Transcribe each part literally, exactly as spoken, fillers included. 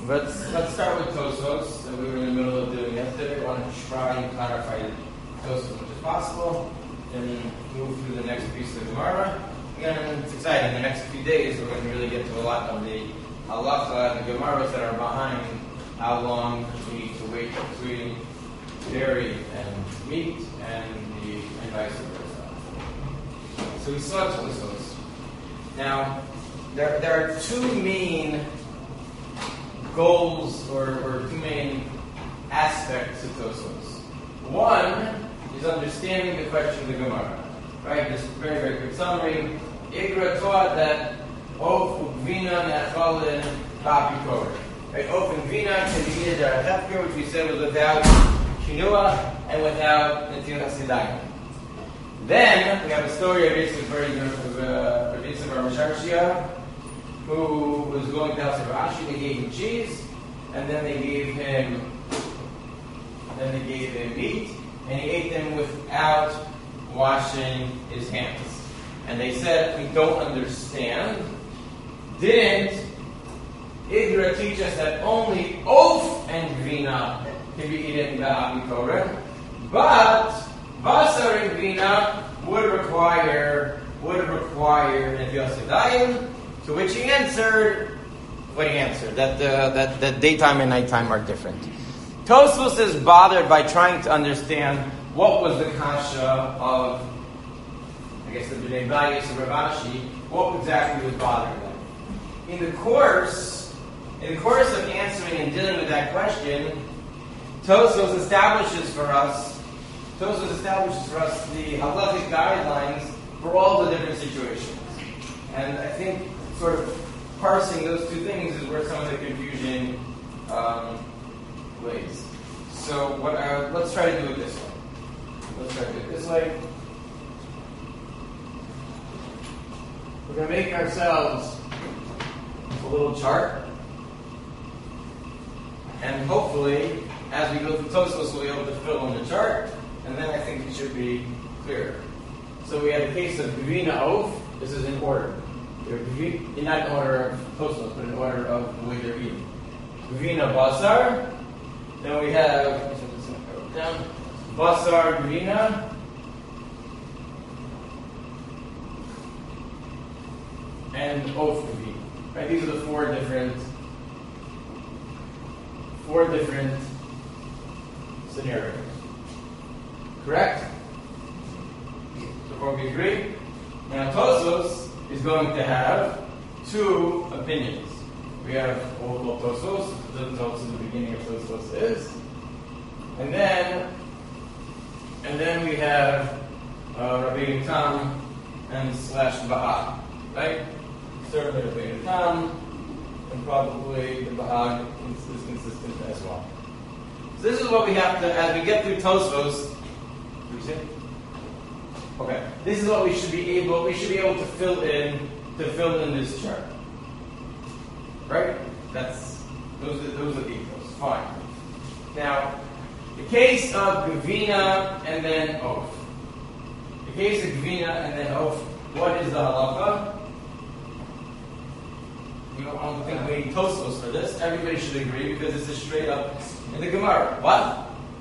Let's let's start with Tosfos that we were in the middle of doing yesterday. I want to try and clarify Tosfos as much as possible, and move through the next piece of the Gemara. Again, it's exciting. In the next few days, we're going to really get to a lot of the halacha and the Gemaras that are behind how long we need to wait between dairy and meat, and the and vice versa. So we saw Tosfos. Now, there there are two main goals or, or two main aspects of Tosfos. One is understanding the question of the Gemara. Right? Just very, very quick summary. Igra taught that Of Uvina Nachalin Ba'apikor. Right? Of and Vina can be eaten at Hefker, which we said was without Kinua and without Netilas Yadayim. Then we have a story of Yisuf Bar Masharshia, who was going to house of Rashi. They gave him cheese, and then they gave him, then they gave him meat, and he ate them without washing his hands. And they said, we don't understand. Didn't Igra teach us that only Oaf and Vina can be eaten ba'apikoren, but Basar and Vina would require would require Netilas Yadayim? To which he answered, what he answered, that uh, that that daytime and nighttime are different. Tosfos is bothered by trying to understand what was the kasha of, I guess, the Bnei Bayis and Rav Ashi. What exactly was bothering them? In the course, in the course of answering and dealing with that question, Tosfos establishes for us, Tosfos establishes for us the halachic guidelines for all the different situations, and I think sort of parsing those two things is where some of the confusion um, lays. So what? Uh, let's try to do it this way. Let's try to do it this way. We're going to make ourselves a little chart, and hopefully, as we go through Tosfos, we'll be able to fill in the chart, and then I think it should be clear. So we have a case of Gvina Oaf. This is in order. In not in order of Tosfos, but in order of the way they're eating. Gvina Basar. Then we have down Basar Gvina. And Oaf Gvina. Right? These are the four different four different scenarios. Correct? So far we agree? Now Tosfos is going to have two opinions. We have Old Tosfos, it doesn't tell us in the beginning of Tosfos is. And then and then we have uh, Rabbeinu Tam and slash Bahag. Right? Certainly Rabbeinu Tam, and probably the Bahag is consistent as well. So this is what we have to, as we get through Tosfos, what do you say? Okay, this is what we should be able. We should be able to fill in to fill in this chart, right? That's those are those are details. Fine. Now, the case of Gvina and then Oaf. The case of Gvina and then Oaf. What is the halacha? We don't, I don't think we need Tosfos for this. Everybody should agree because this is straight up in the Gemara. What?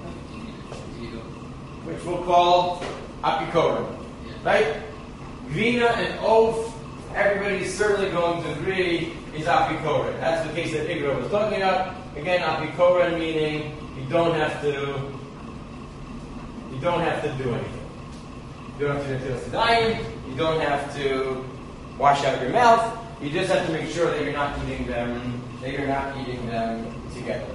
Which we'll call Apikoren, right? Gvina and Oaf, everybody's certainly going to agree is Apikoren. That's the case that Igra was talking about. Again, Apikoren meaning you don't have to, you don't have to do anything. You don't have to do anything. You don't have to wash out your mouth. You just have to make sure that you're not eating them, that you're not eating them together.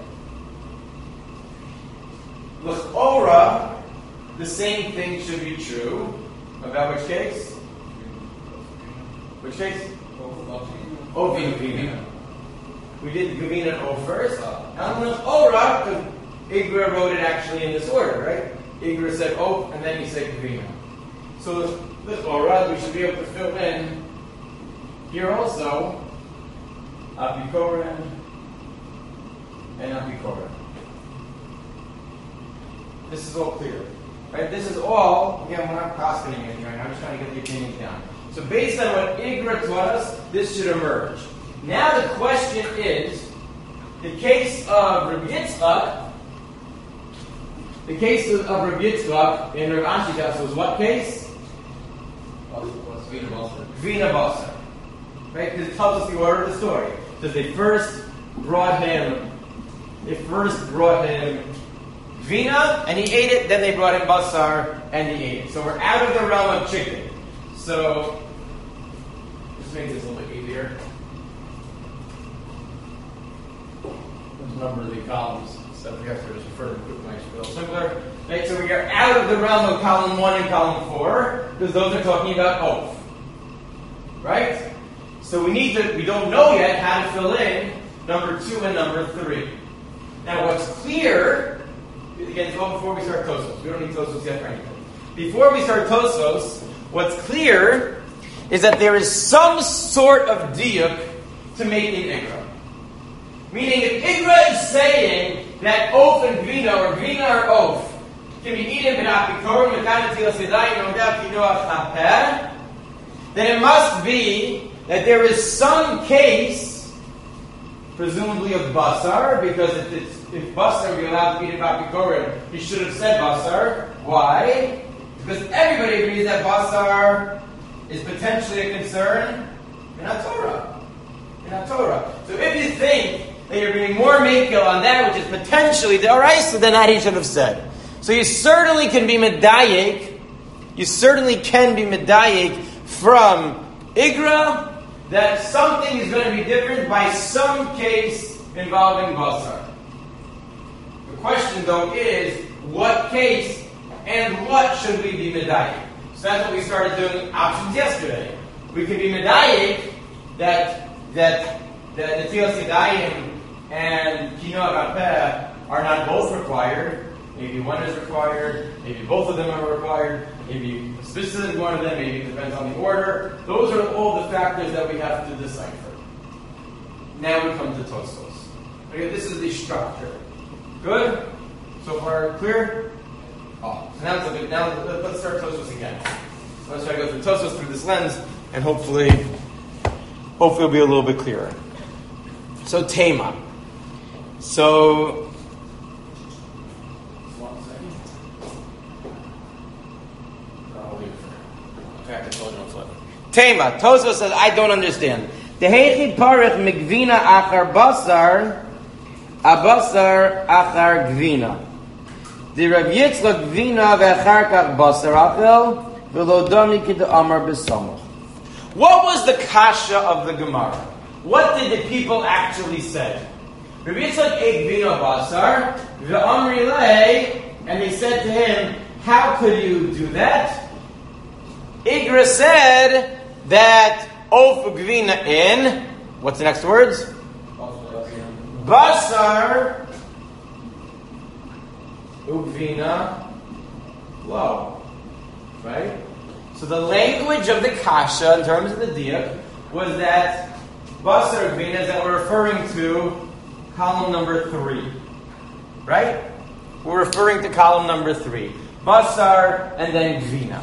L'chora, the same thing should be true about which case? Which case? Oaf and Gvina. We did Gvina and Oaf first. And L'chora, because Igra wrote it actually in this order, right? Igra said Oaf, and then he said Gvina. So L'chora, we should be able to fill in here also Apikoren and Apikoren. This is all clear. Right? This is all, again, we're not costing anything right now, I'm just trying to get the opinions down. So based on what Igra taught us, this should emerge. Now the question is, the case of Rabbi Yitzchak, the case of, of Rabbi Yitzchak in Rav Ashi's house was what case? Vina Basar. Vina Basar. Right? Because it tells us the order of the story. Because they first brought him, they first brought him Vina, and he ate it, then they brought him Basar, and he ate it. So we're out of the realm of chicken. So, just make this a little bit easier. Let's number the columns, so we have to just refer to them quickly, make it a little simpler. Right, so we are out of the realm of column one and column four, because those are talking about oath. Right? So we need to, we don't know yet how to fill in number two and number three. Now what's clear, again, well before we start Tosos, we don't need Tosos yet for anything. Before we start Tosos, what's clear is that there is some sort of diuk to making Igra. Meaning if Igra is saying that oath and Vina, or Vina or oath, can be eaten without Bikorim, without Netilas Yadayim, or without Kinoach Chapeh, then it must be that there is some case, presumably of Basar, because if, it's, if Basar would be allowed to eat without Bikorim, he should have said Basar. Why? Because everybody agrees that Basar is potentially a concern in a Torah. In a Torah. So if you think that you're being more makil on that which is potentially the Oraisa, then that he should have said. So you certainly can be medayik, you certainly can be medayik from Igra that something is going to be different by some case involving Basar. The question though is, what case and what should we be medayik? So that's what we started doing options yesterday. We could be medayik that that that Netilas Yadayim and Kinoach Chapeh are not both required. Maybe one is required, maybe both of them are required, maybe specifically one of them, maybe it depends on the order. Those are all the factors that we have to decipher. Now we come to Tosos. Okay, this is the structure. Good? So far clear? Oh, so now, it's a bit, now let's start Tosos again. Let's try to go through Tosos through this lens, and hopefully, hopefully it'll be a little bit clearer. So Tema. So Tema. Tosos says, I don't understand. Dehechi parech migvina achar basar, abasar achar gvina. The Rav Yitzchak gvina ve'achar kach basar achel v'lo dami kid amar b'samach. What was the kasha of the Gemara? What did the people actually say? Rav Yitzchak ate gvina basar ve'amri lei, and they said to him, how could you do that? Igra said that of gvina in, what's the next words? Basar ugvina low. Right? So the language of the kasha in terms of the diak was that basar ugvina that we're referring to column number three. Right? We're referring to column number three. Basar and then gvina.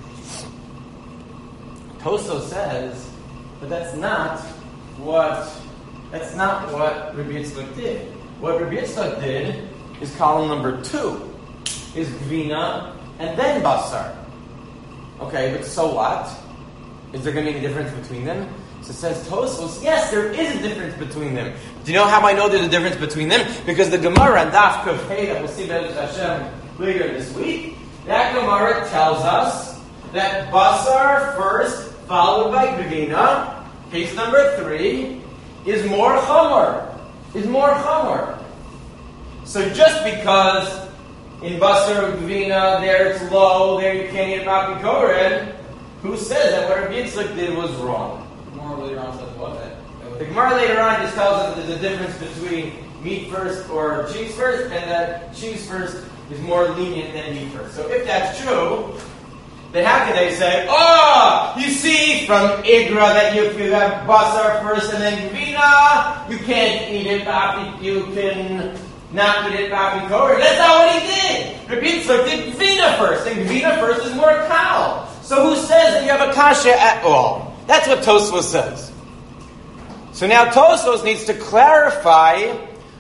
Tosos says, but that's not what that's not what Rabbi Yitzchak did. What Rabbi Yitzchak did is column number two, is gvina and then basar. Okay, but so what? Is there going to be any difference between them? So it says Tosos, yes, there is a difference between them. Do you know how I know there's a difference between them? Because the Gemara and Daf Kuf Hey that we'll see Be'ez Hashem later this week, that Gemara tells us that basar first, followed by gvina, case number three, is more chamor. Is more chamor. So just because in basar gvina there it's low, there you can't eat about bikoren, who says that what Rabbi Yitzchak did was wrong? The Gemara later on says what? The Gemara later on just tells us that there's a difference between meat first or cheese first, and that cheese first is more lenient than meat first. So if that's true, then how can they say, oh, you see from Igra that you, if you have basar first and then gvina, you can't eat it, papi, you can not eat it, papi koher. That's not what he did. Rabbi Yitzchak did gvina first, and gvina first is more kal. So who says that you have a kasha at all? That's what Tosfos says. So now Tosfos needs to clarify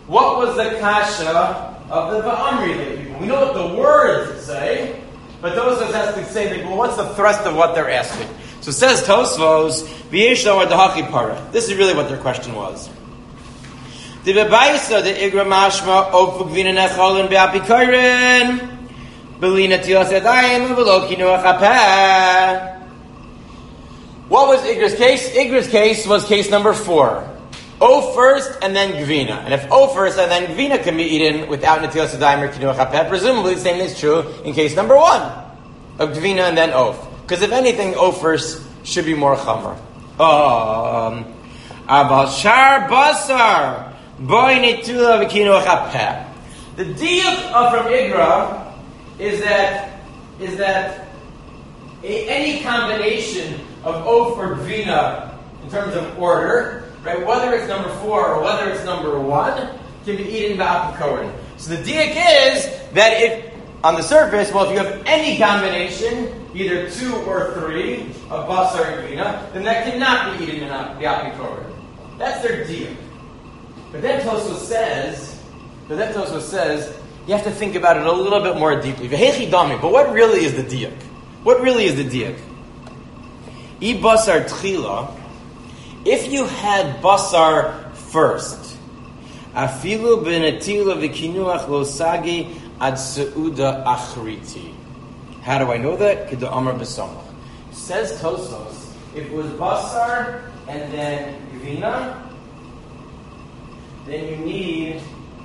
what was the kasha of the Va'amri people? We know what the words say, but Tosfos has to say, like, well, what's the thrust of what they're asking? So says Tosfos, V'yesh or Dahachi Para. This is really what their question was. The Bebaisa, the Igra Mashma, Ofuk Vina Necholin Be'apikorin, Belina Tilas Yadayim, V'lo Kinu Achapeh. What was Igra's case? Igra's case was case number four. O first and then Gvina. And if O first and then Gvina can be eaten without Netilas Yadayim or Kinu Achapeh, presumably the same is true in case number one of Gvina and then Of. Because if anything, O first should be more Chamar. Um, Abal Shar Basar. Boy Netula V'Kinu Achapeh. The deal from Igra is that is that a, any combination of Of or Gvina in terms of order, right? Whether it's number four or whether it's number one, can be eaten by Apikorin. So the diak is that if on the surface, well, if you have any combination, either two or three of Basar and Gvina, then that cannot be eaten in the Apikorin. That's their diak. But then Tosfos says, but then Tosfos says, you have to think about it a little bit more deeply. But what really is the diak? What really is the diak? I basar tchila. If you had basar first, afilu benetila v'kinuach lo sagi ad seuda achriti. How do I know that? K'da amar b'samach. Says Tosfos, if it was basar and then gvina, then you need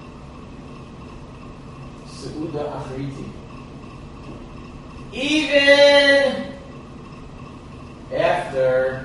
seuda achriti. Even after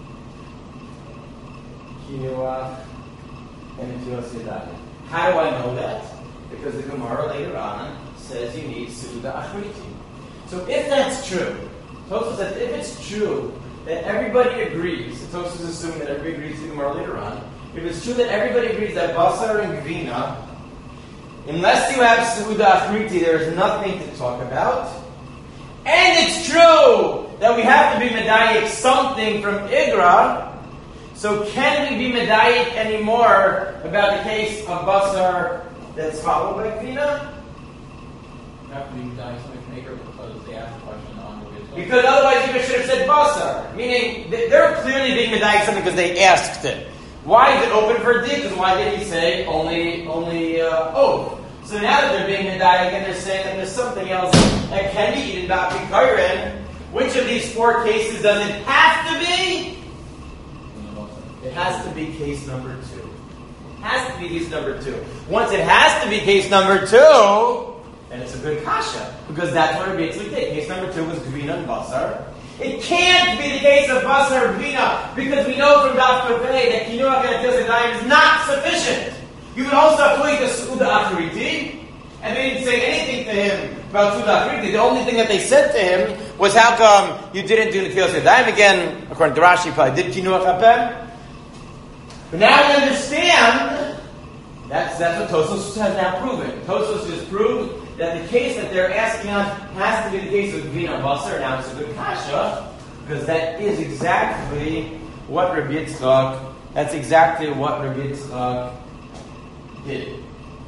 Kinuach and Netilas Yadayim. How do I know that? Because the Gemara later on says you need Seuda Achriti. So if that's true, Tosfos says if it's true that everybody agrees, so Tosfos is assuming that everybody agrees to the Gemara later on, if it's true that everybody agrees that Basar and Gvina, unless you have Seuda Achriti, there is nothing to talk about. And it's true that we have to be medayik something from Igra. So can we be medayik anymore about the case of Basar that's followed by Gvina? You have to be medayik something from Igra because they asked the question on the way. Because otherwise you should have said Basar. Meaning they're clearly being medayik something because they asked it. Why is it open for D? Because why did he say only only uh, oh? So now that they're being medayik and they're saying that there's something else that can be eaten by Apikorin, which of these four cases does it have to be? It has to be case number two. It has to be case number two. Once it has to be case number two, then it's a good kasha. Because that's what Rabbi Yitzchak did. Case number two was Gvina and Basar. It can't be the case of Basar and Gvina, because we know from Daf Kofei that Kinuach and Netilas Yadayim is not sufficient. You would also have to eat the Seuda Achriti, and they didn't say anything to him about Seuda Achriti. The only thing that they said to him was, how come you didn't do Netilas Yadayim again? According to Rashi, probably did Kinuach Hapem. But now we understand, that's, that's what Tosfos has now proven. Tosfos has proved that the case that they're asking on has to be the case of Gvina Basar. Now it's a good kasha, because that is exactly what Rabbi Yitzchak, that's exactly what Rabbi Yitzchak did.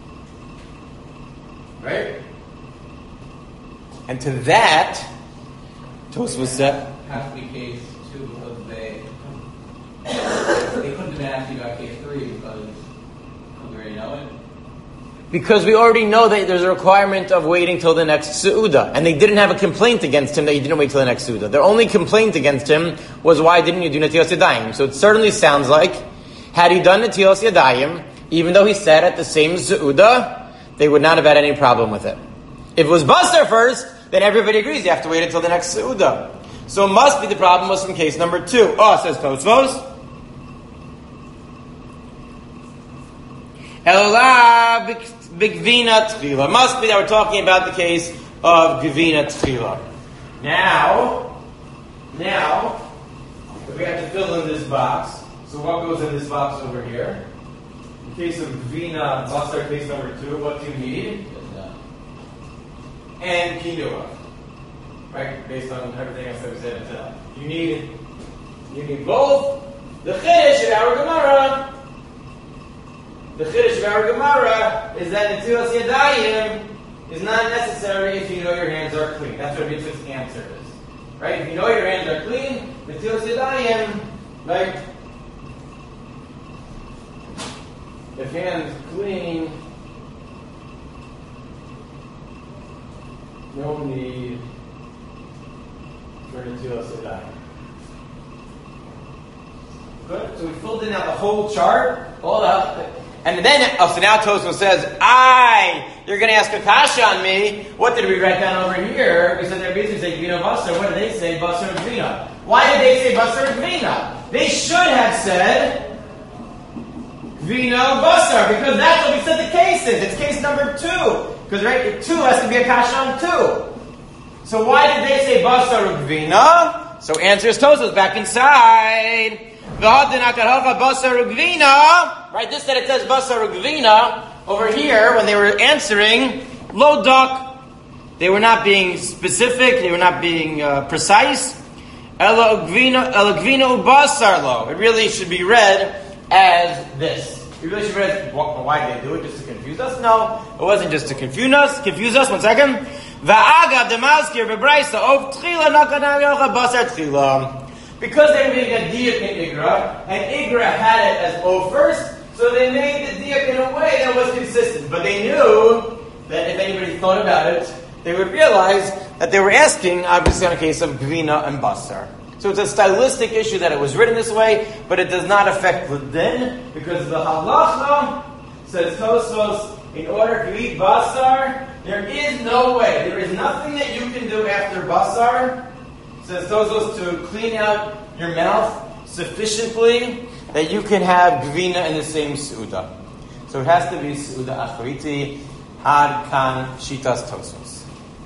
Right? And to that, Tosfos said, has to be case two because they they couldn't have asked you about case three because we already know it. Because we already know that there's a requirement of waiting till the next Seuda. And they didn't have a complaint against him that he didn't wait till the next Seuda. Their only complaint against him was, why didn't you do Netilas Yadayim? So it certainly sounds like, had he done Netilas Yadayim, even though he sat at the same Seuda, they would not have had any problem with it. If it was Basar first, then everybody agrees you have to wait until the next Seuda. So it must be the problem was from case number two. Oh, says Tosfos. Ela b'gvina tchila. Must be that we're talking about the case of gvina tchila. Now, now, we have to fill in this box. So what goes in this box over here? In case of gvina basar, case number two, what do you need? And kinua. Right? Based on everything else that we said until. You need, you need both. The chiddush in our Gemara the Chiddush of our Gemara is that Netilas Yadayim is not necessary if you know your hands are clean. That's what Yitzchak's answer is. Right? If you know your hands are clean, Netilas Yadayim, right? If hands clean, no need for Netilas Yadayim. Good. So we filled in now the whole chart, all up, and then oh, so now Tosfos says, "I, you're going to ask a kasha on me. What did we write down over here? We said they're basically saying Gvina Basar. What did they say? Basar and Gvina. Why did they say Basar and Gvina? They should have said Gvina Basar because that's what we said the case is. It's case number two because right, two has to be a kasha on two. So why did they say Basar and Gvina? So answer is Tosfos back inside." Right, this that it says Basar Ugvina over here when they were answering Lo Dak. They were not being specific, they were not being uh, precise. Ela Ugvina Ubasar Lo. It really should be read as this. It really should be read as, why did they do it? Just to confuse us? No, it wasn't just to confuse us. Confuse us. One second. Va'agav demazkir bebraisa of tchila nakana yocha basar tchila. Because they were making a diak in Igra, and Igra had it as O first, so they made the diak in a way that was consistent. But they knew that if anybody thought about it, they would realize that they were asking, obviously, on a case of Gvina and Basar. So it's a stylistic issue that it was written this way, but it does not affect the din, because the halacha says Tosfos, in order to eat Basar, there is no way, there is nothing that you can do after Basar, says Tosfos, to clean out your mouth sufficiently that you can have Gvina in the same Su'uda. So it has to be Su'uda Achariti Ad Kan Shitas Tosfos.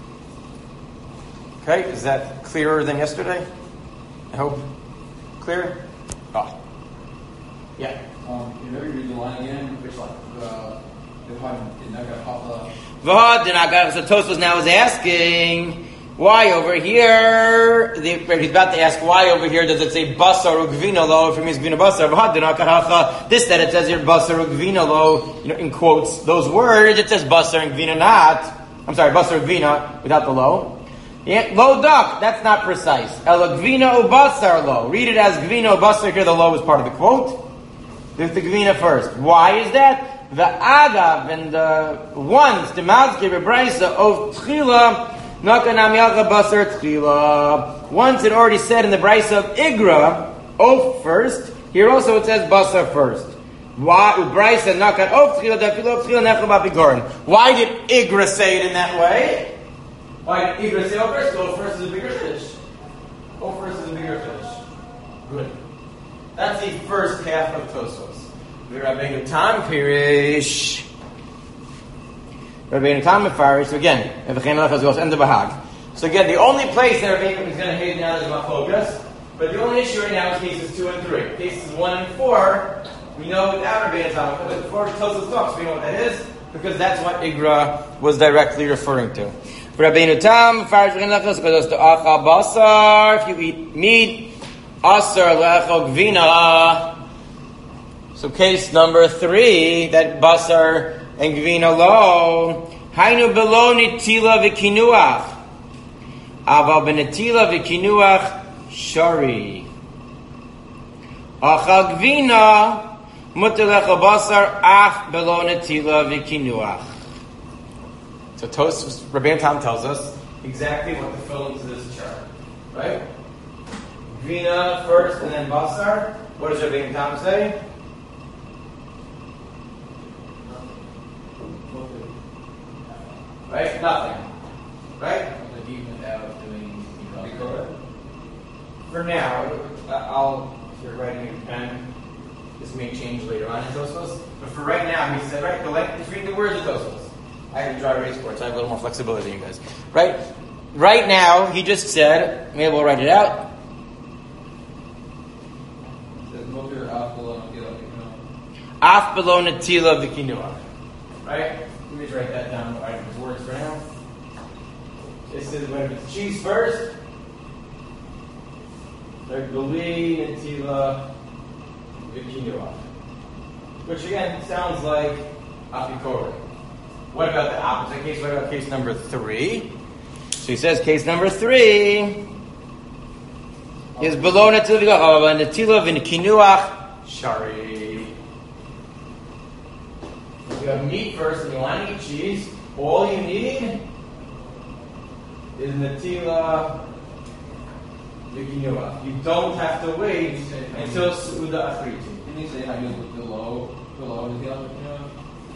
Okay, is that clearer than yesterday? I hope. Clear? Oh. Yeah. Um, you know, you read the line again, which like, uh, the one did not get off the... So Tosfos now is asking, why over here? The, he's about to ask why over here does it say basar ugvina lo if it means gvina basar? This that it says here basar ugvina lo, you know, in quotes those words. It says basar and gvina not. I'm sorry, basar ugvina without the lo. Yeah, lo dak. That's not precise. El gvina ubasar lo. Read it as gvina ubasar. Here the lo is part of the quote. There's the gvina first. Why is that? The agav and the ones the mazkir bebraisa of tchila. Once it already said in the Brisa of Igra, oath first. Here also it says basar first. Why Brisa nakan oath tchila dafilo tchila nechel babigorin? Why did Igra say it in that way? Why did Igra say oath first? Oath first is a bigger fish. Oath first is a bigger fish. Good. That's the first half of Tosfos. Rabbeinu Tam Pirish. Rabbeinu Tam Mefarish. So again, so again, the only place that Rabbeinu is going to hate now is my focus. But the only issue right now is cases two and three. Cases one and four, we know without Rabbeinu Tam. But before Tosfos talks, we know what that is because that's what Igra was directly referring to. Rabbeinu Tam Mefarish goes to Achal Basar. If you eat meat, Asar Lechol Gvina. So case number three, that Basar and Gvina lo, Hainu below Nitila v'kinuach, Aval benetila v'kinuach shari. Achal Gvina mutelech Basar ach below Nitila v'kinuach. So Tosfos, Rabbeinu Tam tells us exactly what to fill into this chart, right? Gvina first and then Basar. What does Rabbeinu Tam say? Right? Nothing. Right? Even without doing, you know, for now, I'll, if you're writing a pen, this may change later on in Tosfos, but for right now, he said, right, the length, just read the words of Tosfos. I have a dry erase board, so I have a little more flexibility than you guys. Right? Right now, he just said, maybe we'll write it out. Af below netila v'kinuach. Right? Let me just write that down. Write his words for now. This is when it's cheese first. Like beli netila v'kinuach. which again sounds like Apikori. What about the opposite case? What about case number three? So he says case number three is below Netilah v'Gachava, Netilah v'Kinuach Shari. You have meat first and you want to eat cheese. All you need is Netilah v'Kinuach. You don't have to wait until Su'uda Achriti. Didn't he say how you below, below Netilah v'Kinuach?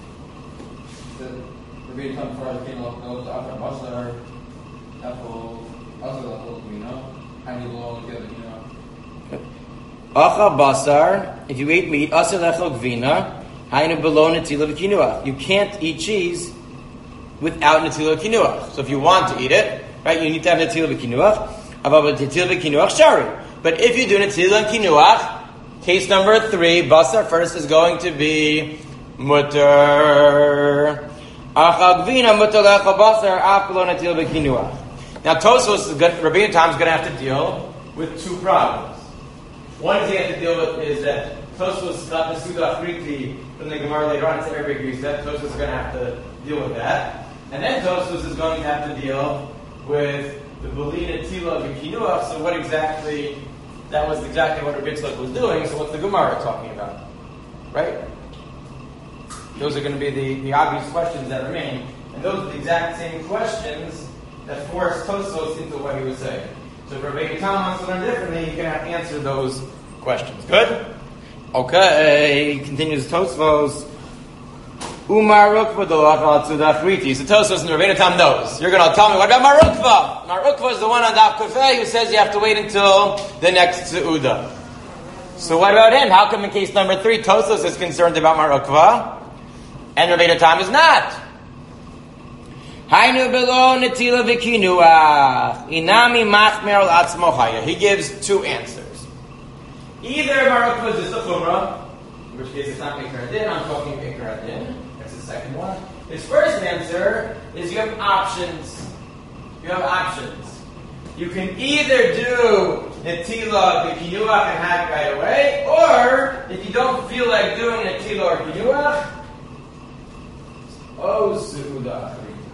The Rabbi Tam for the Kinuach goes to After Basar, Apple, also Apple, you know? How you below Netilah v'Kinuach? Acha basar, if you eat meat, asar lechel gvina, hainu below Netilah v'Kinuach. You can't eat cheese without Netilah v'Kinuach. So if you want to eat it, right, you need to have Netilah v'Kinuach. About Netilah v'Kinuach shari. But if you do Netilah v'Kinuach, case number three, basar first is going to be mutter. Acha gvina mutter lechel basar, af below Netilah v'Kinuach. Now Tosfos, Rabbeinu Tam is going to have to deal with two problems. One is he has to deal with is that Tosfos got the Suda Achriti from the Gemara later on. It's everybody agrees that Tosfos is going to have to deal with that, and then Tosfos is going to have to deal with the Belina Tila v'Kinuach. So what exactly? That was exactly what Rabbi Yitzchak was doing. So what's the Gemara talking about? Right? Those are going to be the, the obvious questions that remain, and those are the exact same questions that forced Tosfos into what he was saying. So if Rabbi Yitzchak wants to learn differently, he can answer those questions. Good? Okay, continues Tosfos. Umar Rukva dolachal tzudach riti. So Tosfos and Rabbeinu Tam knows. You're going to tell me, what about Mar Rukva? Mar Rukva is the one on Daf Kufay who says you have to wait until the next Seudah. So what about him? How come in case number three, Tosfos is concerned about Mar Rukva and Rabbeinu Tam is not? Hainu below Netilah v'Kinuach. Inami machmer al atzmo chaya. He gives two answers. Either Mar Rukva is a chumrah, in which case it's not Ikar Din, I'm talking Ikar Din. That's the second one. His first answer is you have options. You have options. You can either do Netilah v'Kinuach and have it right away, or if you don't feel like doing Netilah or Kinuach, oh Su'udah.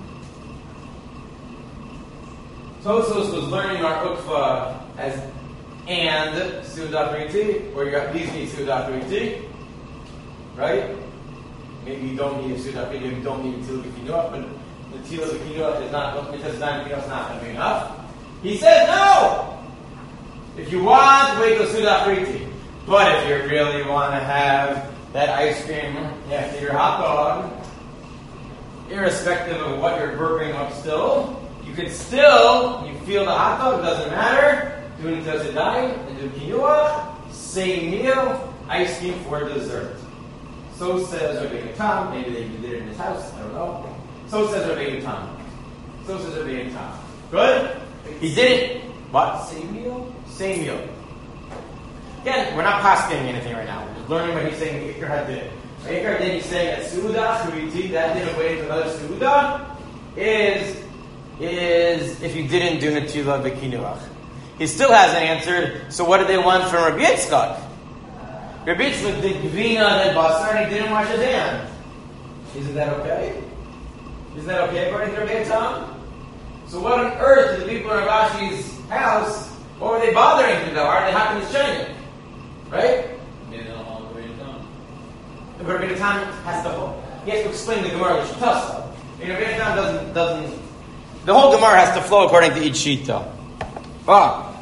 Tosfos was learning Mar Ukva as and Su'udah Riti, where you got these need Su'udah Riti, right? Maybe you don't need a Su'udah Riti, maybe you don't need Netilah v'Kinuach, but Netilah v'Kinuach is not, because nine Kinuach is not going to be enough. He says no! If you want, wait till Su'udah Riti. But if you really want to have that ice cream after your hot dog, irrespective of what you're burping up still, you can still, you feel the hot dog, it doesn't matter, do it until Zedayim, and do Kinuach, same meal, ice cream for dessert. So says Rabbeinu Tam, maybe they did it in his house, I don't know. So says Rabbeinu Tam. So says Rabbeinu Tam. Good? He did it, what? Same meal? Same meal. Again, we're not pasking anything right now, we're just learning what he's saying, Ikar Hadin. Ikar Hadin, he's saying that Su'udah, Shuriti, that did away to another Su'udah, is is if you didn't do Netilah v'Kinuach. He still hasn't answered, so what did they want from Rabbi Yitzchak? Rabbi Yitzchak did Gvina, then Basar, and he didn't wash his hands. Isn't that okay? Isn't that okay according to Rabbi Tam? So what on earth did the people in Rabashi's house, what were they bothering to do? Why are they happy to shine it? Right? They don't know Rabbi Tam. But Rabbi Tam has to, he has to explain the Gemara, which Shitasa. You know, Rabbi Tam doesn't, doesn't, the whole Gemara has to flow according to each Shita. Ah.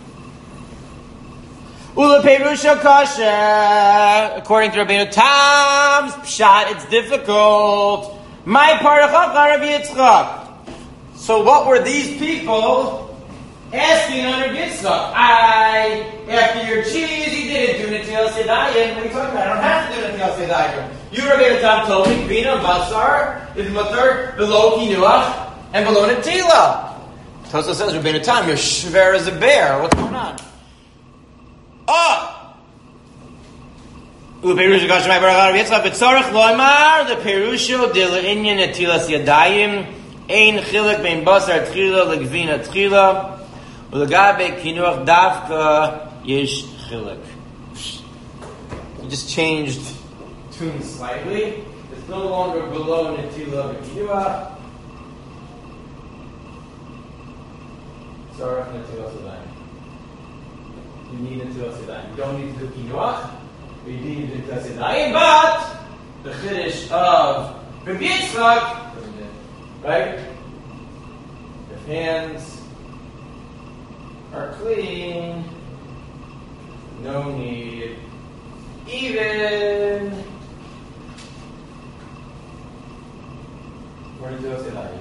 Ula Perusha Kasha. According to Rabbeinu Tam's Pshat, it's difficult. My Parachacha Rabbi Yitzchak. So what were these people asking on Rabbi Yitzchak? I, after your cheese, you didn't do Netilah Sedayim. What are you talking about? I don't have to do Netilah Sedayim. You, Rabbeinu Tam, told me Bina Basar is Mutter below Kinuach and below Netilah. Tosfos says, Rabbeinu Tam, you're shver as a bear. What's going on? Oh! The Perusho de Le'inyan Netilas Yadayim Ein Chilek Bein Basar Tchila Legvina Tchila Ulegabe Kinuach Davka Yesh Chilek. You just changed tuned slightly. It's no longer below Netila V'Kiyuah. Sorry, Netila Sedayim. You need Netila Sedayim. You don't need to do Kiyuah, but you need Netila Sedayim. But the Chiddush of Rabbi Yitzchak, right? If hands are clean, no need. Even where did you say that?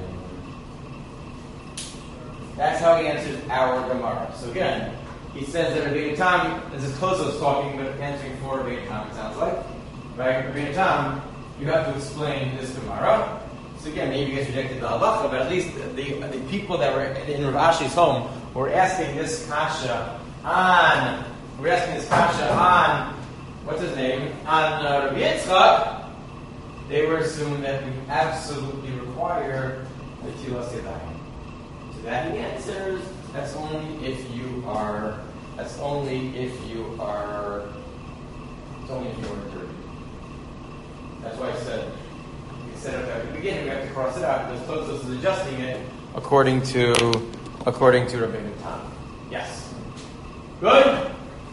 That's how he answers our Gemara. So again, he says that Rabbi Tam, this is Tosos talking, but answering for Rabbi Tam, it sounds like. Right? Rabbi Tam, you have to explain this Gemara. So again, maybe you guys rejected the halacha, but at least the, the people that were in Rav Ashi's home were asking this kasha on, we're asking this kasha on, what's his name, on uh, Rabbi Yitzchak. They were assuming that we absolutely require the Tila Sedayim. So that he answers, that's only if you are, that's only if you are, it's only if you are dirty. That's why I said, we said it at the beginning, we have to cross it out, because Tosos is adjusting it according to, according to Rabbi Tam. Yes. Good?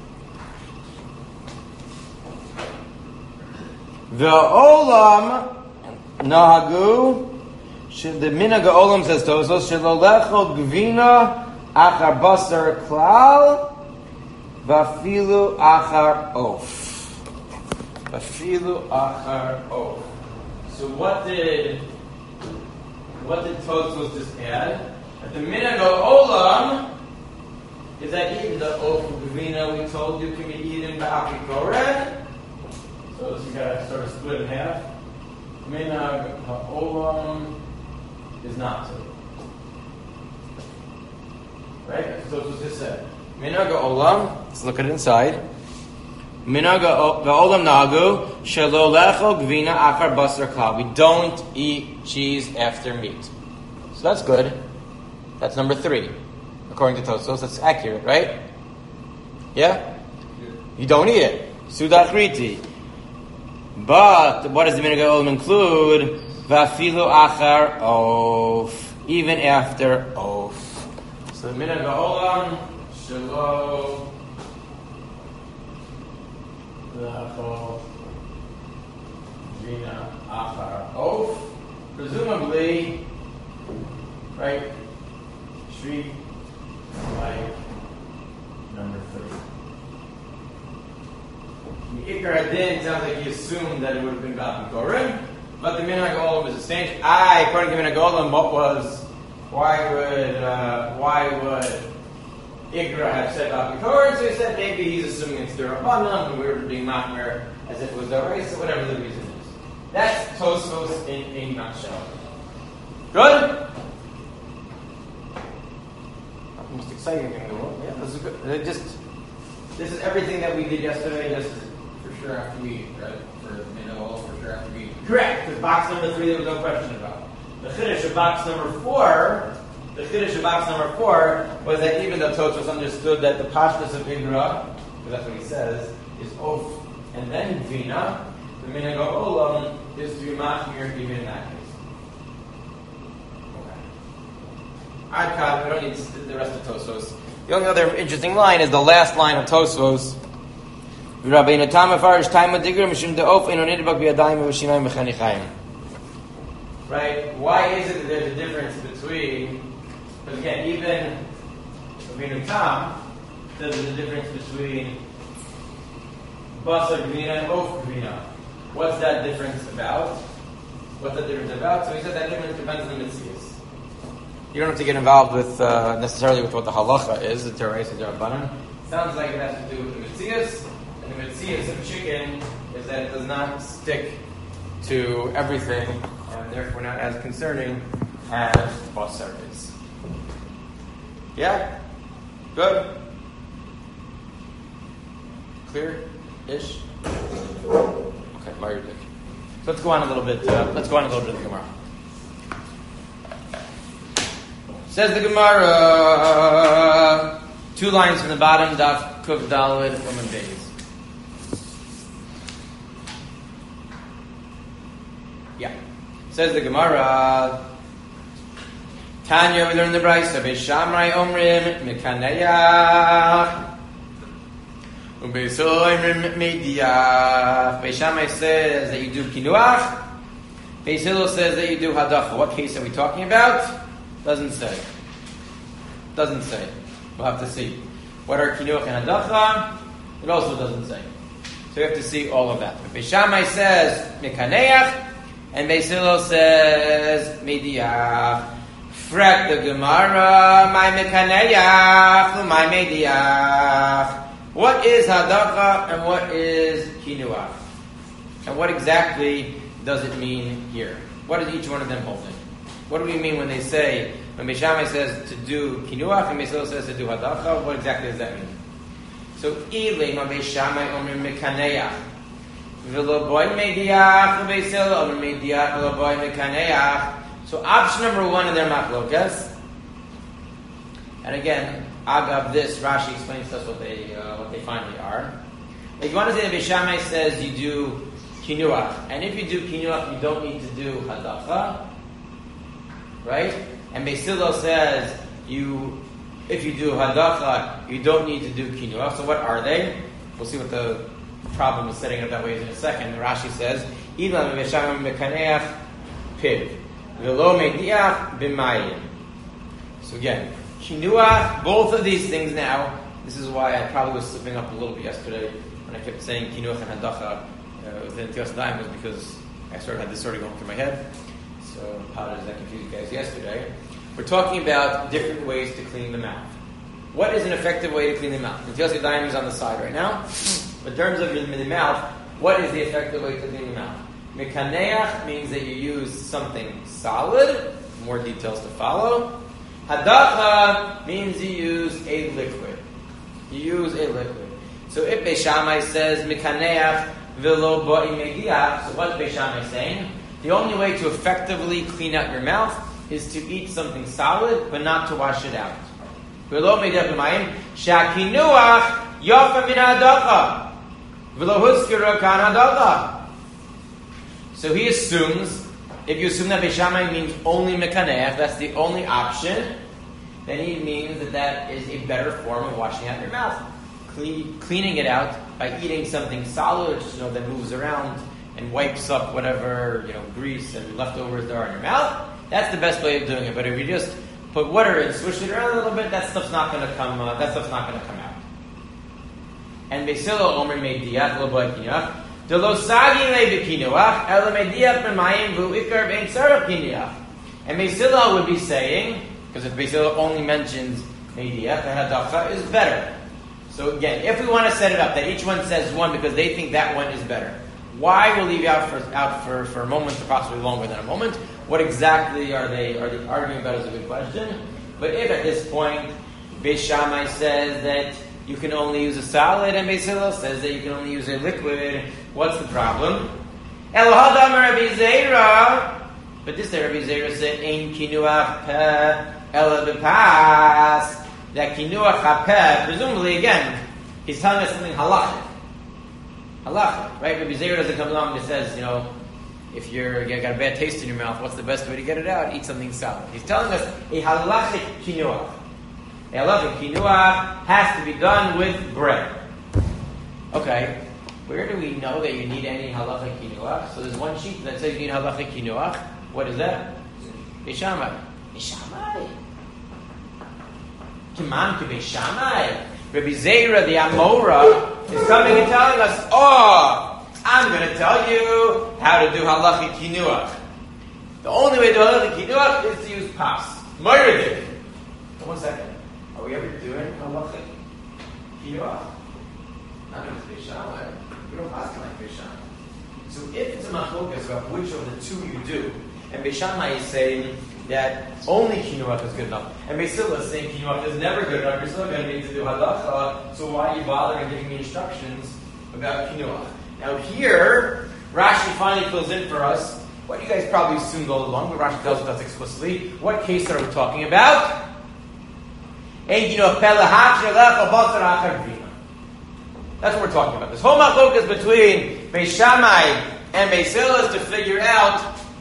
The Olam Nahagu, the Minhag Olam says Tosos, Shelo Gvina Achar Basar Klal, Vafilu Achar Of. Vafilu Achar Of. So what did what did Tosos just add? At the Minhag Olam is that even the Of Gvina we told you can be eaten by Apikored. So this we gotta sort of split in half. Minhag ha'olam is not to. Right? So this was just said. Minhag ha'olam, let's look at it inside. Minhag ha'olam nagu, shelo lechol gvina achar basar klal. We don't eat cheese after meat. So that's good. That's number three. According to Tosos, that's accurate, right? Yeah? You don't eat it. Sudachriti. But what does the Minhag Olam include? Vafilu achar of, even after of. So the Minhag Olam shelo lechol gvina achar of. Presumably, right? Street like number three. The Ikar Adin sounds like he assumed that it would have been Bab Korim, but the Minhag Olam is a strange. I, according to Minhag Olam, what was why would uh, why would Ikra have said Bab Korim? So he said maybe he's assuming it's the Rabbanan, and we were being Machmer as if it was the race, or whatever the reason is. That's Tosos in a nutshell. Good. Most exciting thing in the world. Yeah, this is good. It just this is everything that we did yesterday. Just For sure after we eat, right? For Minhag, for sure after we eat. correct. Because box number three, there was no question about. The chiddush of box number four, the chiddush of box number four was that even though Tosos understood that the pashtus of Igra, because that's what he says, is oaf and then vina, the Minhag Olam is to be machmir even in that case. Okay. Adkad, we don't need the rest of Tosos. The only other interesting line is the last line of Tosos. Right? Why is it that there's a difference between? Because again, even Rabbeinu Tam says there's a difference between basar gvina and of gvina. What's that difference about? What's that difference about? So he said that difference depends on the mitzvahs. You don't have to get involved with uh, necessarily with what the halacha is, the terais and Rabbanan. Sounds like it has to do with the mitzvahs. And the mitzvahs of chicken is that it does not stick to everything, and therefore not as concerning as basar is. Yeah? Good? Clear-ish? Okay, Mario Dick. So let's go on a little bit, uh, let's go on a little bit of the Gemara. Says the Gemara, two lines from the bottom, Daf Kuf Daled Woman Days. Yeah. Says the Gemara. Tanya, we learn the Brayso. Beis Shammai omrim mekaneach, ubeis Hillel omrim mediach. Beis Shammai says that you do kinuach. Beis Hillel says that you do hadacha. What case are we talking about? Doesn't say. Doesn't say. We'll have to see. What are kinuach and hadacha? It also doesn't say. So we have to see all of that. But Beis Shammai says mekaneach, and Beis Hillel says mediach. Fret the Gemara, my mekaneach, my mediach. What is hadacha and what is kinuach? And what exactly does it mean here? What is each one of them holding? What do we mean when they say, when Beis Shammai says to do kinuach and Beis Hillel says to do hadacha? What exactly does that mean? So, ilay ma Beis Shammai omer mekaneach, v'lo boy mediach, v'Beis Hillel omer mediach, v'lo boy mekaneach. So option number one in their machlokas, and again, agav this, Rashi explains to us what they uh, what they finally are. If you want to say that Beis Shammai says you do kinuach, and if you do kinuach, you don't need to do hadacha, right? And Beis Hillel says you, if you do hadacha, you don't need to do kinuach. So what are they? We'll see what the problem is setting up that way is in a second. Rashi says, "Ilan Beis Shammai mekaneach piv." So again, kinuach, both of these things now, this is why I probably was slipping up a little bit yesterday when I kept saying kinuach and hadacha uh, within Tiras Daim, was because I sort of had this sort of going through my head. So apologies that confused you guys yesterday. We're talking about different ways to clean the mouth. What is an effective way to clean the mouth? The Tiras Daim is on the side right now. But in terms of the mouth, what is the effective way to clean the mouth? Mekaneach means that you use something solid. More details to follow. Hadacha means you use a liquid. You use a liquid. So if Beis Shammai says mekaneach v'lo ba'i mediach, so what's Beis Shammai saying? The only way to effectively clean out your mouth is to eat something solid, but not to wash it out. V'lo mediach b'mayim sha'kinuach yafa min hadacha v'lo huskira kan hadacha. So he assumes, if you assume that Beis Shammai means only mekaneach, that's the only option, then he means that that is a better form of washing out your mouth. Clean, cleaning it out by eating something solid, you know, that moves around and wipes up whatever, you know, grease and leftovers there are in your mouth. That's the best way of doing it. But if you just put water and swish it around a little bit, that stuff's not going to come. Uh, that stuff's not going to come out. And Beis Hillel omer mediach lo boy kinuach. The losagi le b'kinuach el mediach b'mayim v'u ikar b'ein tzarach kinuach. And Beis Hillel would be saying, because if Beis Hillel only mentions mediach, the hadacha is better. So again, if we want to set it up that each one says one because they think that one is better, why we'll leave you out for out for, for a moment, or possibly longer than a moment. What exactly are they are they arguing about is a good question. But if at this point Beis Shammai says that you can only use a solid, and Beis Hillel says that you can only use a liquid, what's the problem? El hadam Rabbi Zeira, but this Rabbi Zeira said ein kinuach peh ela b'pas. That kinuach hapeh, presumably again, he's telling us something halachic. Halachic, right? Rabbi Zeira doesn't come along and says, you know, if you're you got a bad taste in your mouth, what's the best way to get it out? Eat something solid. He's telling us a halachic kinuach. A halachic kinuach has to be done with bread. Okay, where do we know that you need any halachic kinuach? So there's one sheet that says you need halachic kinuach. What is that? Beis Shammai. Beis Shammai. Kiman to Beis Shammai. Rabbi Zeira, the Amora, is coming and telling us, oh, I'm going to tell you how to do halachic kinuach. The only way to do halachic kinuach is to use pas. Moiridik. One second. Are we ever doing halachic kinuach? Not in Beis Shammai. We don't pass like Beis Shammai. So if it's a machlokas about which of the two you do, and Beis Shammai is saying that only kinuach is good enough, and Beis Hillel is saying kinuach is never good enough, you're still going to need to do halacha, so why are you bothering giving me instructions about kinuach? Now here, Rashi finally fills in for us what you guys probably assumed all along, but Rashi tells us explicitly. What case are we talking about? That's what we're talking about. This whole machlokas between Beis Shammai and Beis Hillel is to figure out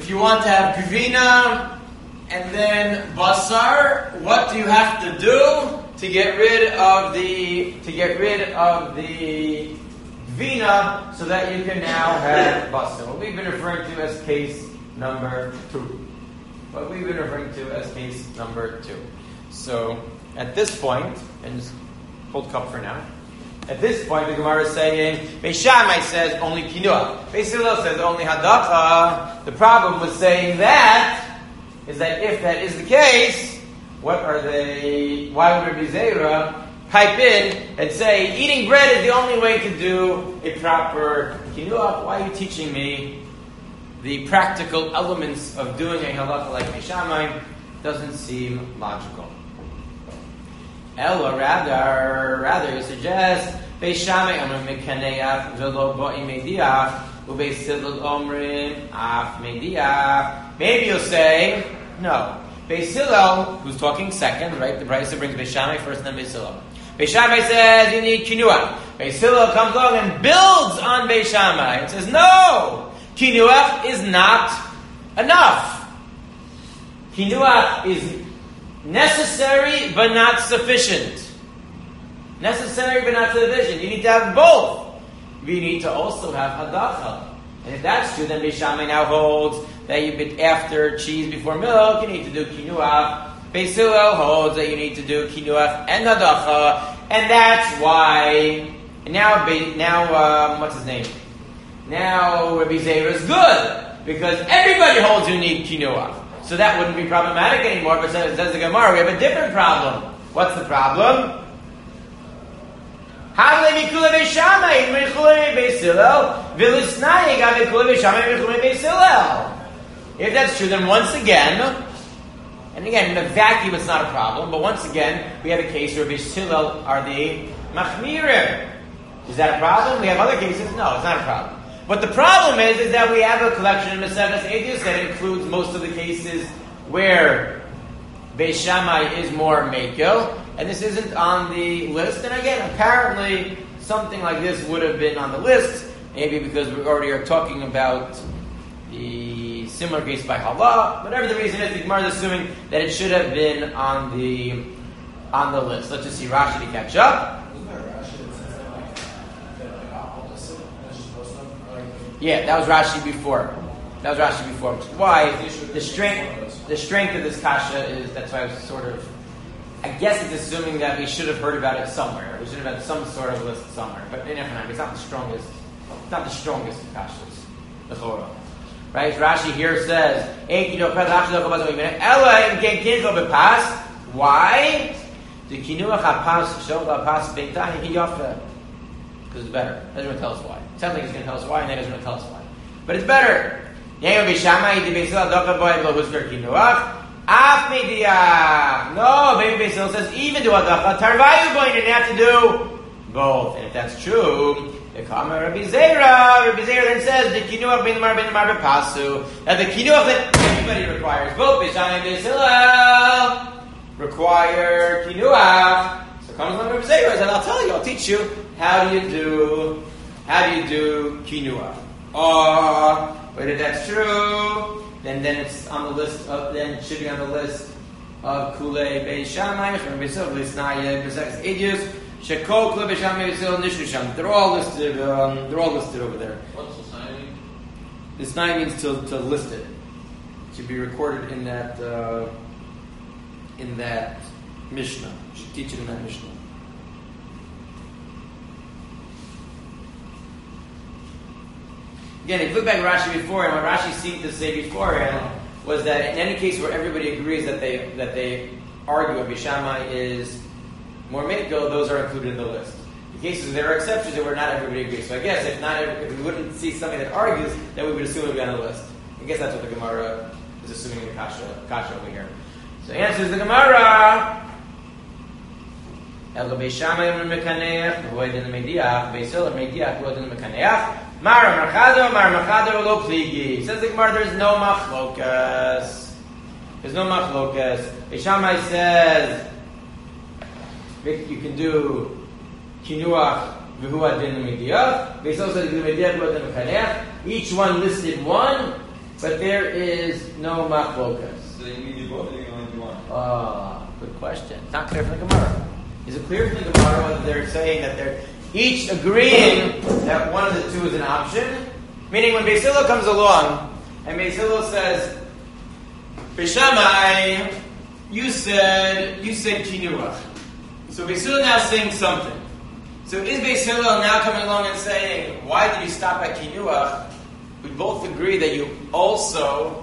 if you want to have gvina and then basar, what do you have to do to get rid of the to get rid of the gvina so that you can now have basar? What we've been referring to as case number two. What we've been referring to as case number two. So at this point, and just hold cup for now. At this point, the Gemara is saying, Beis Shammai says only kinua. Beis Hillel says only hadacha. The problem with saying that is that if that is the case, what are they? Why would Rabbi Zera pipe in and say eating bread is the only way to do a proper kinua? Why are you teaching me the practical elements of doing a halacha like Beis Shammai? Doesn't seem logical. Ella, rather, rather you suggest Beis Shammai amrim mekaneach v'lo bo'im mediach u'Beis Hillel omrim af mediach. Maybe you'll say no. Beis Hillel, who's talking second, right? The Brisa brings Beis Shammai first, then Beis Hillel. Beis Shammai says you need kinua. Beis Hillel comes along and builds on Beis Shammai and says no, kinua is not enough. Kinua is necessary but not sufficient. Necessary but not sufficient. You need to have both. You need to also have hadacha. And if that's true, then Beis Shammai now holds that you bit after cheese before milk, you need to do kinuach. Beis Hillel holds that you need to do kinuach and hadacha, and that's why. And now, now, um, what's his name? Now Rabbi Zera is good because everybody holds you need kinuach. So that wouldn't be problematic anymore, but says, says the Gemara, we have a different problem. What's the problem? If that's true, then once again, and again, in a vacuum it's not a problem, but once again, we have a case where Beis Hillel are the machmirim. Is that a problem? We have other cases? No, it's not a problem. But the problem is, is that we have a collection of Maseches Eidos that includes most of the cases where Beis Shammai is more Mekel, and this isn't on the list. And again, apparently, something like this would have been on the list, maybe because we already are talking about the similar case by Hala. Whatever the reason is, the Gemara is assuming that it should have been on the on the list. Let's just see Rashi to catch up. Yeah, that was Rashi before. That was Rashi before, which is why the strength, the strength of this kasha is. That's why I was sort of. I guess it's assuming that we should have heard about it somewhere. We should have had some sort of list somewhere. But in every it's not the strongest. It's not the strongest of kashas. The Chorah, right? Rashi here says, why? The kinuach hapas shel hapas beintah hiyafa. Because it's better. It doesn't really tell us why. It sounds like it's going to tell us why, and that doesn't really tell us why. But it's better. No, Beis Hillel says even do hadacha tarvayu going to have to do both. And if that's true, the Kama Rabbi Zera, Rabbi Zera then says the kinuach ben mar ben mar bepasu, that the kinuach that everybody requires, both Beis Shammai and Beis Hillel require kinuach. So comes along Rabbi Zera and I'll tell you, I'll teach you how do you do how do you do kinuach. Or but if that's true, then then it's on the list of then it should be on the list of Kulei Beis Shammai, from Beis Hillel, Lisnaya, Maseches Eidos, Shekol Kulei Beis Shammai, Beis Hillel, Nishnusham. They're all listed. Um, they're all listed over there. What's Lisnaya mean? Lisnaya means to to list it, to be recorded in that uh, in that Mishnah. You should teach it in that Mishnah. Again, if you look back at Rashi before, and what Rashi seemed to say beforehand was that in any case where everybody agrees that they that they argue that Beis Shammai is more mekel, those are included in the list. In cases where there are exceptions where not everybody agrees. So I guess if not, every, if we wouldn't see something that argues, then we would assume it would be on the list. I guess that's what the Gemara is assuming in the kasha, kasha over here. So the answer is the Gemara. El Beis Shammai mekaneach, avoid in the mediach, Beis Hillel mediach, avoid in the mekaneach. Mara Machado, Mara Machado lo pligi. Says the Gemara, there's no machlokas. There's no machlokas. Beis Shammai says you can do kinuach v'hu adin mediach. Beis Hillel says you can do mediach v'hu adin mekaneach. Each one listed one. but there is no machlokas. So you mean you both, or you only do one? Ah, good question. It's not clear from the Gemara. Is it clear from the Gemara whether they're saying that they're each agreeing that one of the two is an option? Meaning when Beis Hillel comes along and Beis Hillel says, Beis Shammai, you said you said kinuach. So Beis Hillel now saying something. So is Beis Hillel now coming along and saying, why did you stop at kinuach? We both agree that you also,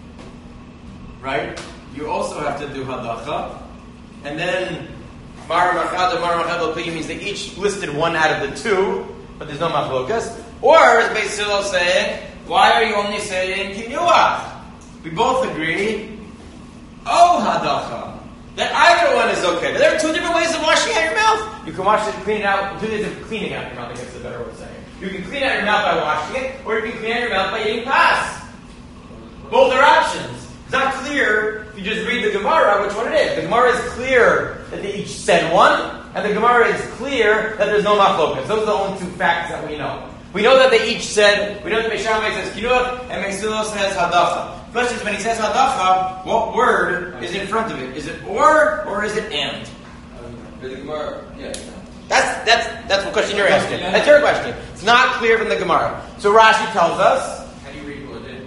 right? You also have to do hadacha, and then Mar Machad, Mar Machad means they each listed one out of the two, but there's no machlokas. Or is Beis Hillel saying, why are you only saying kinuach? We both agree, oh hadacha, that either one is okay. But there are two different ways of washing out your mouth. You can wash it, clean it out, two ways of cleaning out your mouth, I guess is a better way of saying it. You can clean out your mouth by washing it, or you can clean out your mouth by eating pas. Both are options. It's not clear if you just read the Gemara which one it is. The Gemara is clear that they each said one, and the Gemara is clear that there's no machlokas. Those are the only two facts that we know. We know that they each said, we know that Beis Shammai says kinuach, and Beis Hillel says hadacha. The question is, when he says hadacha, what word is in front of it? Is it or, or is it and? The Gemara, yeah. That's that's that's the question you're asking. That's your question. It's not clear from the Gemara. So Rashi tells us, How do you read what it?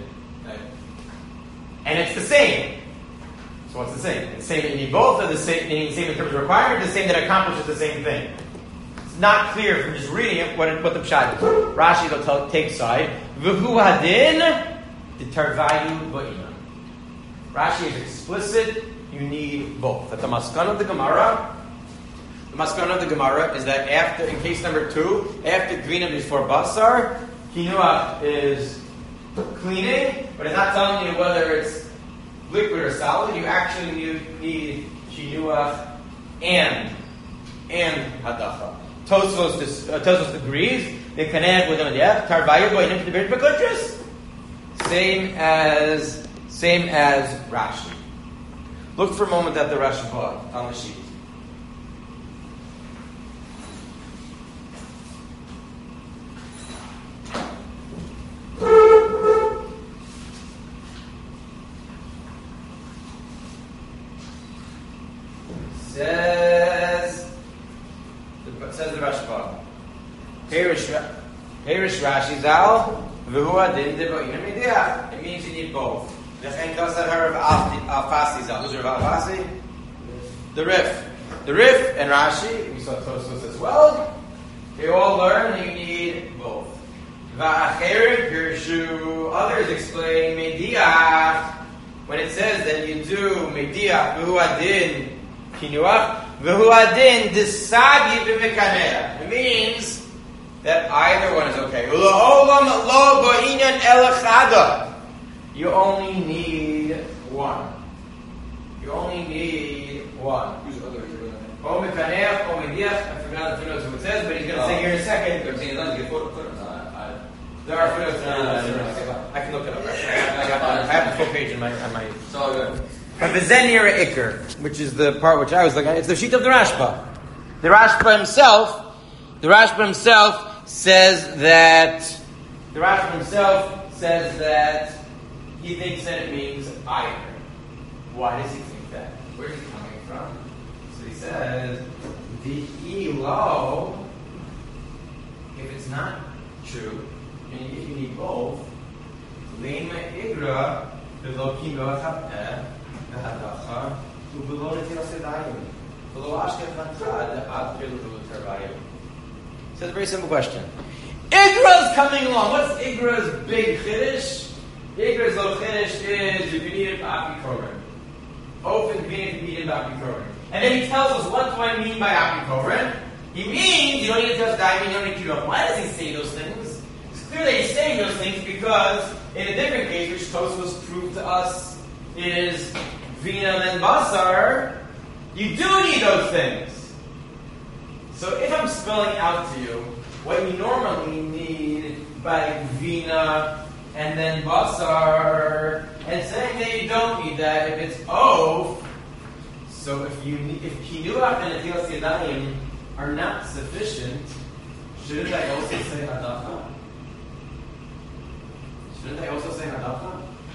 and it's the same. So what's the same? It's the same that you need both, or the same, meaning the same in terms of requirement, the same that accomplishes the same thing. It's not clear from just reading it what, it, what the pshat is. Rashi will tell, take side. V'hu hadin d'tarvayu ba'ina. Rashi is explicit. You need both. That the maskan of the Gemara. The maskan of the Gemara is that after, in case number two, after grina before basar, kinuach is cleaning, but it's not telling you whether it's liquid or solid. You actually need, need kinuach and and hadacha. Tosfos uh, Tosfos agrees. The kaneh with them yeah. Tarvayu ba'ina to the beit b'kutris. Same as same as Rashi. Look for a moment at the Rashi on the sheet. Says the, says the Rashba. Perish Rashi Zal v'hu adin de'ba'ina midiyah. It means you need both. V'chein kasar harav Alfasi Zal. Who's Rav Alfasi? The Rif. The Rif and Rashi. We saw Tosfos as well. They all learn that you need both. V'acherim Pirshu. Others explain midiyah when it says that you do midiyah v'hu adin kinuach v'hu adin disagi b'mekaneh. It means that either one is okay. You only need one. You only need one. Who's the other? O mekaneh, o mediach. I forgot the footnotes of what it says, but he's going to say here in a second. They're saying let's get foot foot. There are footnotes. I can look it up. I have, I have the full page in my on my. It's all good. But Bezenir Iker, which is the part which I was looking at, it's the sheet of the Rashba. The Rashba himself, the Rashba himself says that the Rashba himself says that he thinks that it means either. Why does he think that? Where is he coming from? So he says the elo. If it's not true, and if you need both, lema igra below kino chapeh. So it's a very simple question. Igra's coming along. What's Igra's big chiddush? Igra's little chiddush is if you need it for apikorin. Open convenient to be in apikorin. And then he tells us, what do I mean by apikorin? He means you don't need to touch diamond, you don't need to keep up. Why does he say those things? It's clear that he's saying those things because in a different case, which Tosfos proved to us is Vina and Basar, you do need those things. So if I'm spelling out to you what you normally need by Vina and then Basar, and saying that you don't need that if it's O, so if you need, if Kinuach and Atilas Yadayim are not sufficient, shouldn't I also say Hadacha? Shouldn't I also say Hadacha?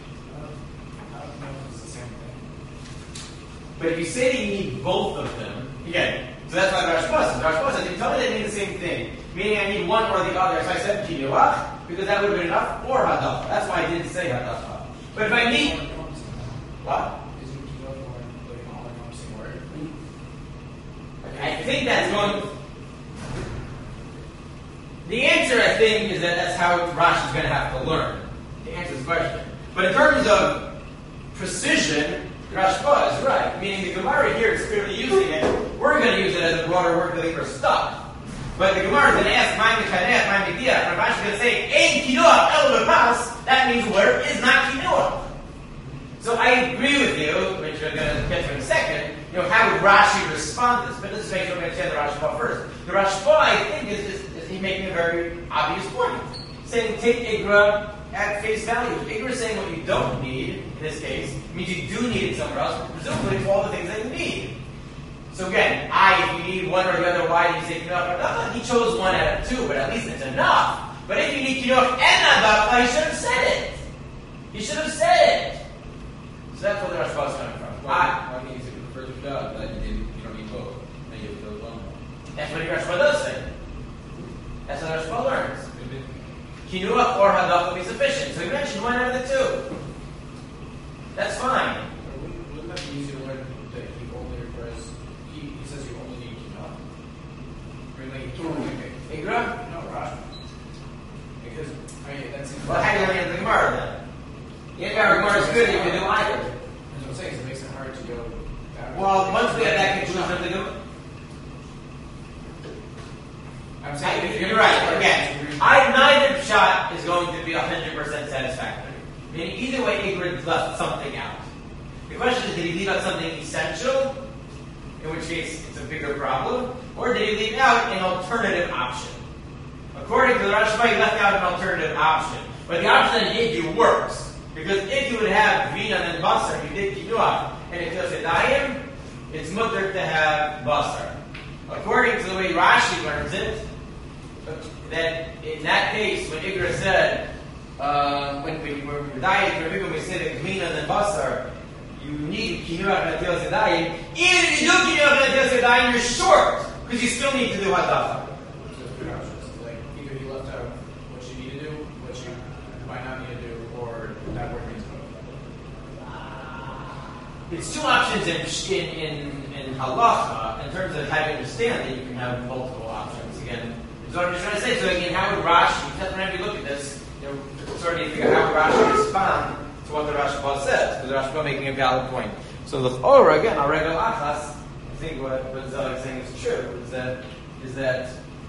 But if you say that you need both of them, again, so that's why the Rashba says. The Rashba says, you tell me they mean the same thing, meaning I need one or the other. So I said kinuach, because that would have been enough, or hadacha. That's why I didn't say hadacha. But if I need, what? I think that's going. The answer, I think, is that that's how Rashi is going to have to learn to answer this question. But in terms of precision, Rashba is right. Meaning the Gemara here is clearly using it. We're going to use it as a broader word that we're stuck. But the Gemara is going to ask, "Ma'im Kaneh, Ma'im Mediyah," and Rashi is going to say, "Ein kinuach el lepas." That means where is not kinuach. So I agree with you, which we're going to get to in a second. You know, how would Rashi respond to this? But this is make sure we understand the Rashba first. The Rashba, I think, is, is, is he making a very obvious point. Saying, take Igra at face value. If Igra is saying what you don't need, in this case, means you do need it somewhere else, presumably it's all the things that you need. So again, I, if you need one or the other, why did you say Kinuach or Nadacha? He chose one out of two, but at least it's enough. But if you need Kinuach and Nadacha, he should have said it. He should have said it. So that's where the Rashba is coming from. Why? Why means it refers to God, that you, didn't, you don't need both. Then you have one. That's what the Rashba does say. That's what the Rashba learns. Kinuach or Hadacha will be sufficient. So he mentioned one out of the two. That's fine. Wouldn't, wouldn't that be easier when that he only refers, he, he says you only need Kinuach? I mean, like, you only need Igra? No, Rashi. Because, I mean, that's... Well, how do you learn the Gemara then? The entire Gemara is good if you do either. That's what I'm saying, is it makes it hard to go down. Well, once we have that conclusion of the Gemara, I'm saying, if you're right. Again, I neither shot is going to be one hundred percent satisfactory. Meaning, either way, Igrid left something out. The question is, did he leave out something essential, in which case it's a bigger problem, or did he leave out an alternative option? According to the Rashba, he left out an alternative option, but the option that he gave you works, because if you would have vina and basar, you did kinuach, and it kills sedayim, it's mutter to have basar. According to the way Rashi learns it, that in that case, when Igra said, uh, when we were dying, when we said that Gmina and Basar, you need Kinuach and Atil Sedayim, even if you do Kinuach and Atil Sedayim, you're short, because you still need to do Hadacha. So there's two options. Like, either he left out what you need to do, what you might not need to do, or that word means both. It's two options in, in, in, in Halacha, in terms of how you understand that you can have multiple options. Again, so I'm just trying to say, so again, how would Rashi, whenever you look at this, you know, sort of figure out how would Rashi respond to what the Rashba says, because the Rashba making a valid point. So the Chora, again, our regular Achas, I think what, what Zelig is saying is true, is that, is that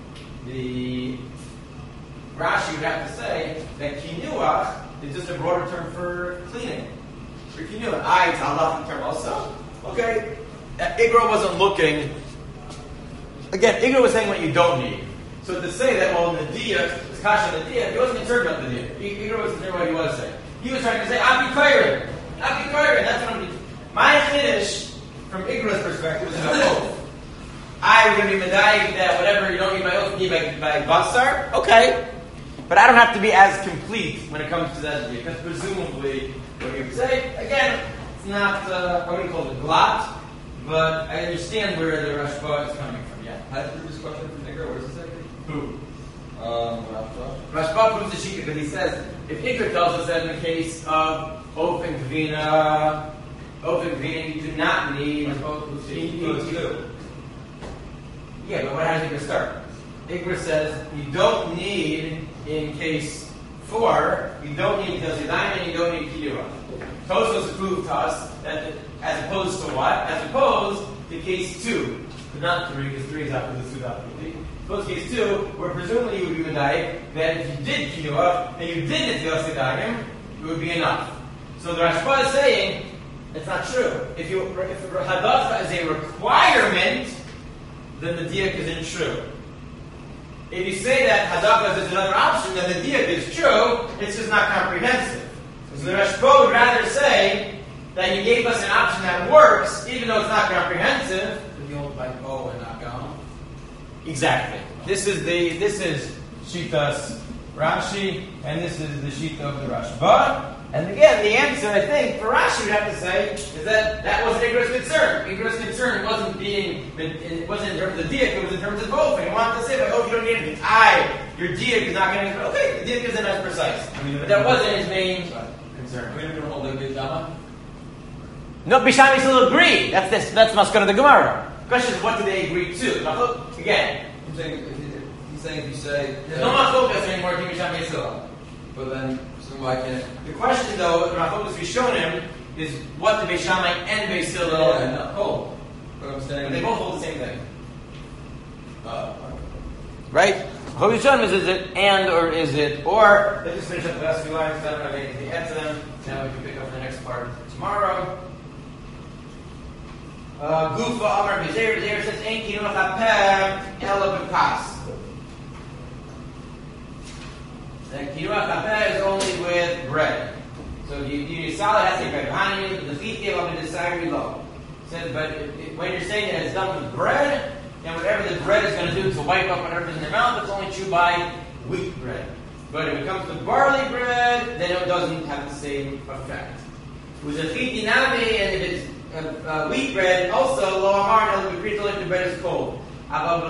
the Rashi would have to say that Kinuach is just a broader term for cleaning. For Kinuach. I, it's a halachic term also. Okay, Igra wasn't looking, again, Igra was saying what you don't need. So to say that, well, the dia, it's kasha the dia, he wasn't concerned about the dia. Igra was concerned what he was saying. He was trying to say, I'll be kairin. I'll be kairin. That's what I'm doing. My finish, from Igra's perspective, is about both. I was going to be medayik that whatever you don't need by oath, you need by, by basar. Okay. But I don't have to be as complete when it comes to that dia, because presumably, what you would say, again, it's not, uh, I wouldn't call it glot, but I understand where the Rashba is coming from, yeah. How did you this question from Igra? What does it say? Who? Um, Rashba. Rashba proves the shita because he says, if Iker tells us that in the case of open Gvina, open Gvina, you do not need. two. Yeah, but what, how does Iker start? Iker says, you don't need, in case four, you don't need Tilzidayim and you don't need Kiyura. Tosos proved to us that, as opposed to what? As opposed to case two. But not three, because three is after the two after the Suppose case two, where presumably you would be medayik, that if you did kinuach and you did Netilas Yadayim, it would be enough. So the Rashba is saying, it's not true. If you if Hadacha is a requirement, then the diak isn't true. If you say that Hadacha is another option, then the diak is true, it's just not comprehensive. So the Rashba would rather say that you gave us an option that works, even though it's not comprehensive. The old by bow and not gone. Exactly. This is the this is Shitas Rashi, and this is the Shita of the Rashba. And again, the answer, I think, for Rashi would have to say, is that that wasn't Igra's concern. Igra's concern wasn't being, it wasn't in terms of diak, it was in terms of both. And he wanted to say, like, oh, you don't need anything. I, your diak is not going to, okay, the diak isn't as precise. I mean, But that wasn't his main concern. Are we going to hold like Beit Shammai? No, Bishami still agree. That's this, that's Maskana of the Gemara. The question is, what do they agree to? Now, look, again, I'm saying, he's saying if you say. there's no Machokas anymore to Bishami still. But then, so why can't. The question, though, the Machokas we've shown him, is what the Beis Shammai and Beis Hillel Yeah. hold. But I'm But saying. they both hold the same thing. Uh, Right? What we've shown is, is it and or is it or? Let's just finish up the last few lines, so I don't have anything to add to them. Now we can pick up the next part tomorrow. Uh, Gufa Amar Bezer, Bezer says, Ein kinuach hapeh ela b'pas. And kinuach hapeh is only with bread. So you, you solid has to be bread. Hani, the feet give up in the side below. Says, but it, it, when you're saying that it's done with bread, and whatever the bread is going to do to wipe up whatever's in their mouth, it's only true by wheat bread. But if it comes to barley bread, then it doesn't have the same effect. With a chitinami, and if it's uh, uh, wheat bread, also lo amar and we if the bread is cold. But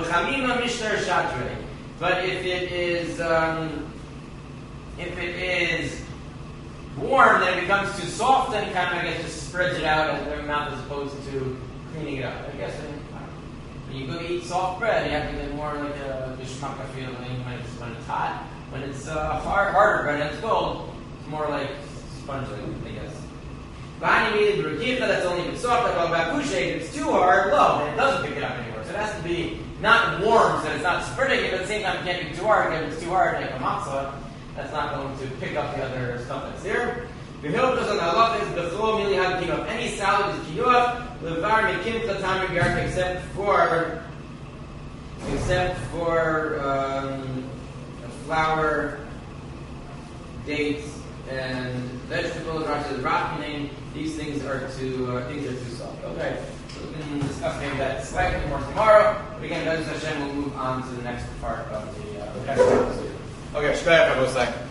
if it is um, if it is warm, then it becomes too soft, and it kind of I guess just spreads it out in their mouth as opposed to cleaning it up. I guess. I mean, when you go to eat soft bread, you have to get more like a bishmaka feeling when it's, when it's hot. When it's uh, hard, harder bread and it's cold, it's more like spongy, I guess. Bani meaning the that's only if it's soft, like bakushe, if it's too hard, low, and it doesn't pick it up anymore. So it has to be not warm, so it's not spreading it, but at the same time it can't be too hard. If it's too hard, like a matzah, that's not going to pick up the other stuff that's there. The hilchos on the halacha is the flow merely have kinuah. Any salad is kinuah. Levar mekim chatam yark except for except for um, flour, dates, and vegetables. Rashi is rafinin. These things are too uh, things are too soft. Okay, so we can discuss maybe that slightly more tomorrow. But again, Bezos Hashem will move on to the next part of the uh, next episode. Okay, shkaya,